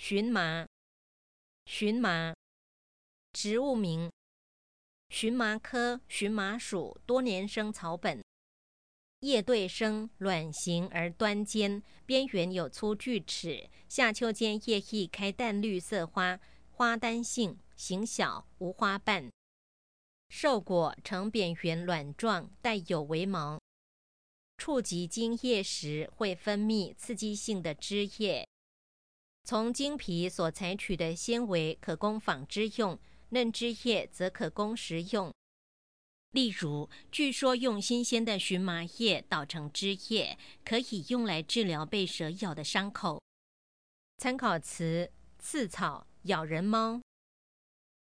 荨麻，荨麻，植物名，荨麻科荨麻属多年生草本，叶对生，卵形而端尖，边缘有粗锯齿，夏秋间叶翼开淡绿色花，花单性，形小，无花瓣。授果呈扁圆卵状，带有微毛。触及茎叶时会分泌刺激性的汁液。从茎皮所采取的纤维可供纺织用，嫩枝叶则可供食用。例如，据说用新鲜的荨麻叶捣成汁液，可以用来治疗被蛇咬的伤口。参考词：刺草、咬人猫。